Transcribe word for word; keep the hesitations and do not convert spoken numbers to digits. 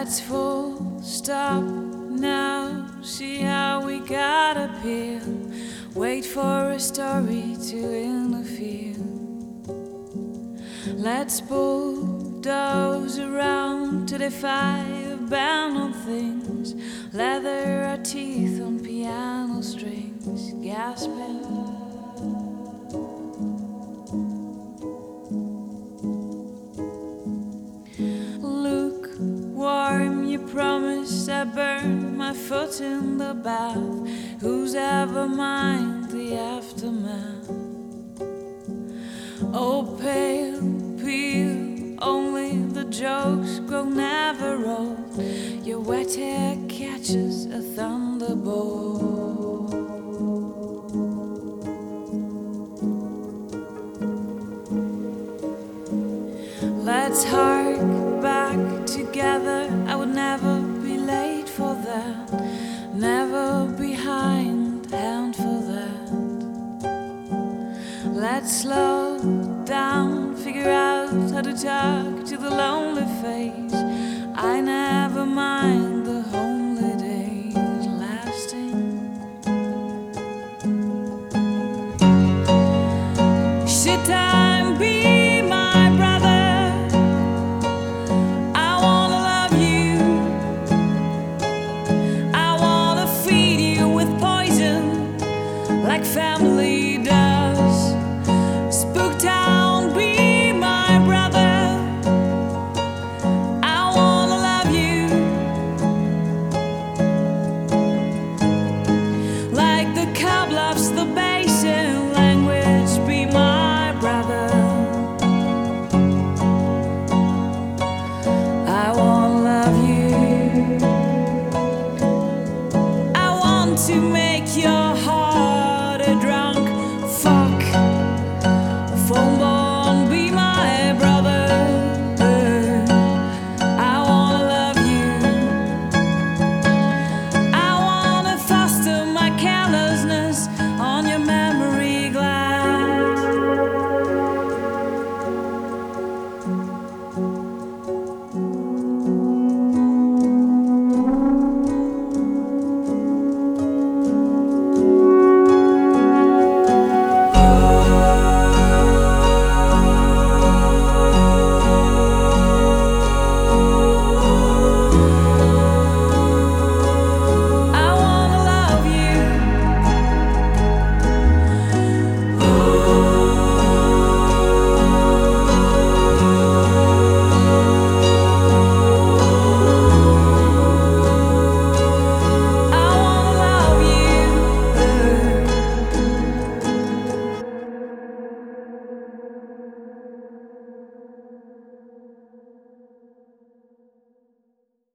Let's full stop now, see how we got up here. Wait for a story to interfere. Let's bulldoze around to defy abandoned things. Leather our teeth on piano strings, gasping. Lukewarm, you promised I'd burn my foot in the bath. Who's ever mind the aftermath? Oh, pale peel, only the jokes grow never old. Your wet hair catches a thunderbolt. Let's hark back together. I would never be late for that, never behindhand for that. Let's slow down, figure out how to talk to the lonely face. I never mind